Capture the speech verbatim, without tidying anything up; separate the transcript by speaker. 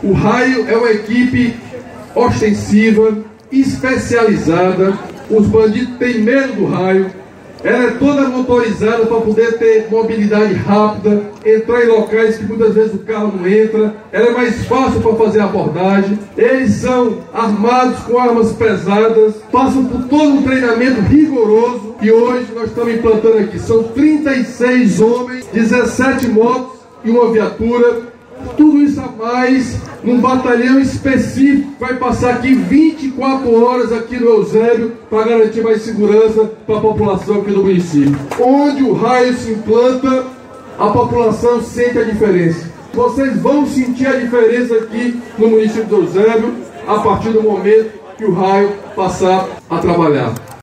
Speaker 1: O Raio é uma equipe ostensiva, especializada. Os bandidos têm medo do Raio. Ela é toda motorizada para poder ter mobilidade rápida, entrar em locais que muitas vezes o carro não entra. Ela é mais fácil para fazer a abordagem. Eles são armados com armas pesadas, passam por todo um treinamento rigoroso. E hoje nós estamos implantando aqui. São trinta e seis homens, dezessete motos e uma viatura. Tudo isso a mais, num batalhão específico, vai passar aqui vinte e quatro horas aqui no Eusébio para garantir mais segurança para a população aqui do município. Onde o Raio se implanta, a população sente a diferença. Vocês vão sentir a diferença aqui no município do Eusébio a partir do momento que o Raio passar a trabalhar.